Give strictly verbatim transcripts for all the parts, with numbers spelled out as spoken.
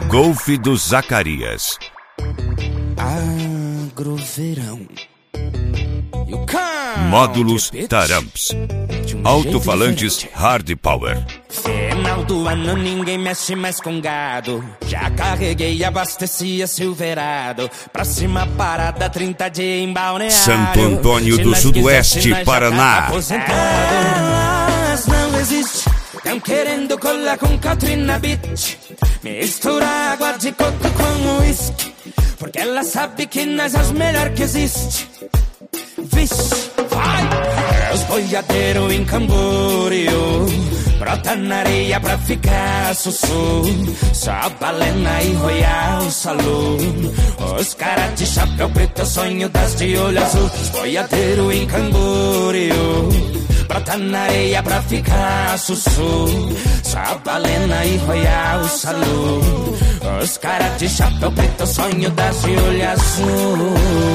Golfe do Zacarias. Agroverão. Módulos Taramps. Alto-falantes Hard Power. Final do ano ninguém mexe mais com gado. Já carreguei e abasteci a Silverado. Próxima parada, trinta dias em Balneário. Santo Antônio do Sudoeste, Paraná. Elas não existem. Tão querendo colar com Katrina Beach. Mistura água de coco com uísque. Porque ela sabe que nós é os melhores que existe. Vixe, vai! É os boiadeiros em Camboriú. Brota na areia pra ficar sussu. Só balena e Royal Saloon. Os caras de chapéu preto, sonho das de olho azul. Os boiadeiros em Camboriú. Brota na areia pra ficar sussu. Só balena e Royal Saloon. Os caras de chapéu preto, sonho das de olho azul.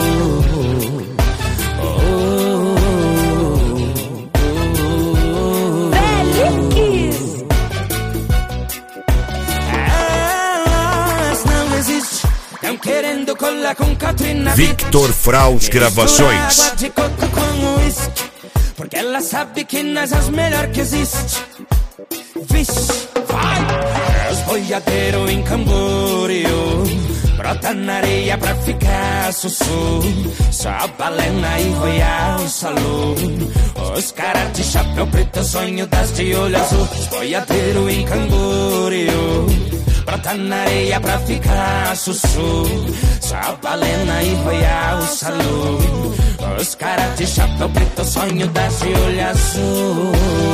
Tão querendo colar com Katrina Victor Fraus Gravações. Água de coco com uísque. Porque ela sabe que nós é os melhores que existe. Vixe, vai! É os boiadeiros em Camboriú. Brota na areia pra ficar sussu. Só balena e Royal Saloon. Os caras de chapéu preto, sonho das de olho azul. Os boiadeiros em Camboriú. Brota na areia pra ficar sussu. Só balena e Royal Saloon. Os caras de chapéu preto, sonho das de olho azul.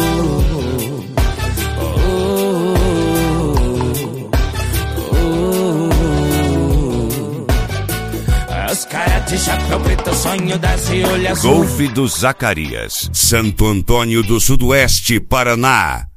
Os caras de chapéu preto, sonho das de olho azul. Golfe do Zacarias, Santo Antônio do Sudoeste, Paraná.